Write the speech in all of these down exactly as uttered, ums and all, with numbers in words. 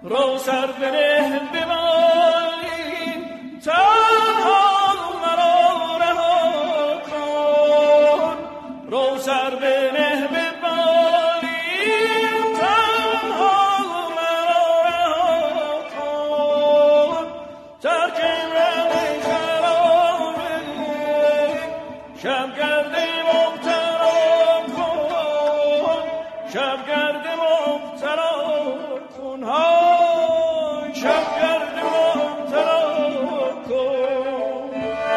رو سر بنه بمالیم تنها مرا رها کن رو سر بنه بمالیم تنها مرا رها کن ترک رم خرابه شبگرد مبتلا کن شبگرد مبتلا کن های شبگرد مبتلا کن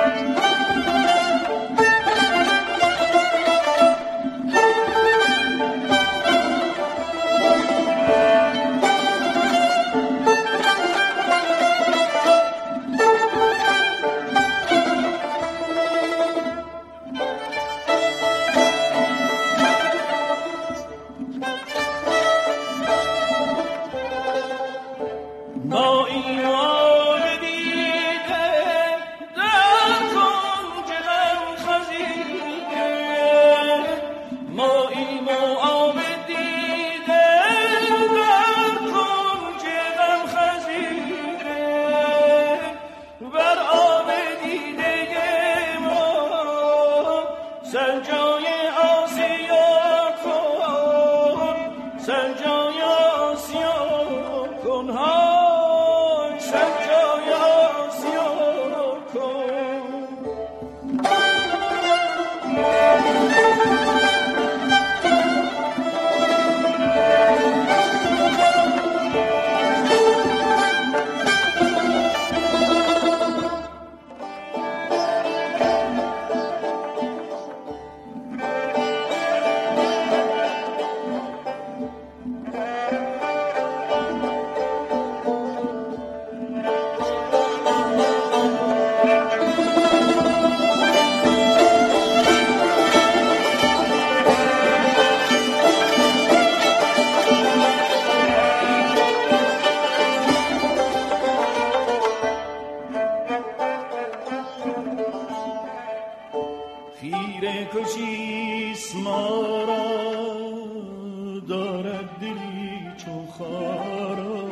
خیره کشیست ما را دارد دلی چون خارا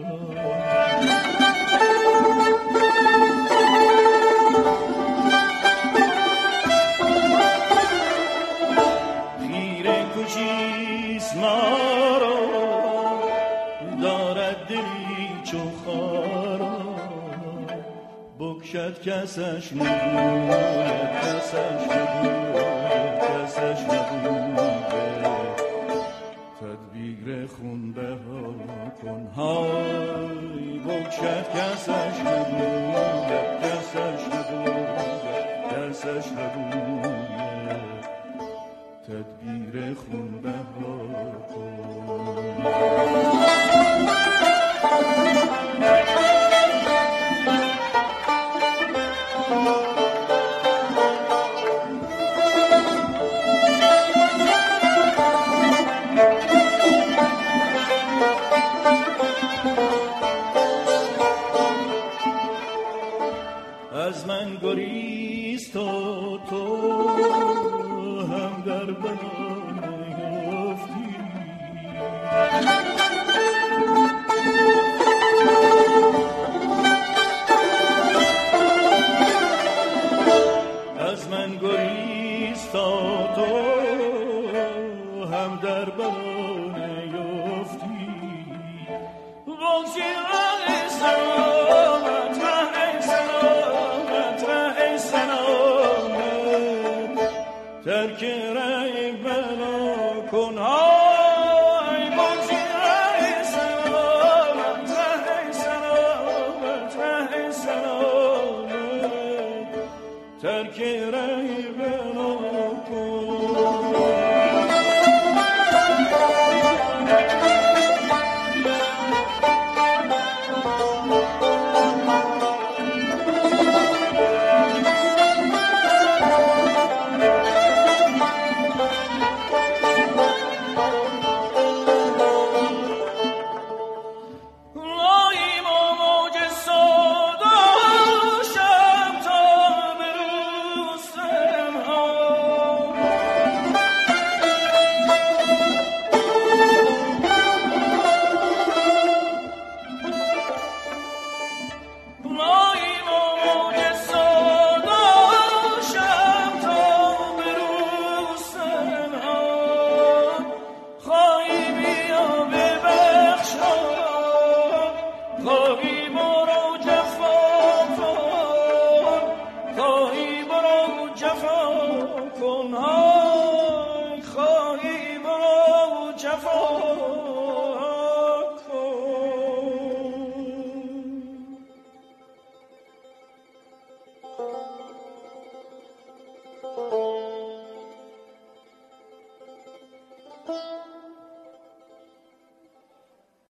خیره کشیست ما را دارد دلی چون خارا بکشد کسش نگوید کسش نگوید کسش نگوید تدبیر خون بها کن های بکشد کسش نگوید کسش نگوید کسش نگوید تدبیر خون بها کن از من گریست و تو هم در بنا نیفتی از من گریست و تو هم در بنا نیفتی بگذی ره سلامت ره سلامت ره سلامت ترک ره بلا کن های بگذی ره سلامت ره سلامت ره سلامت ترک ره بلا کن شب تا به روستم ها کن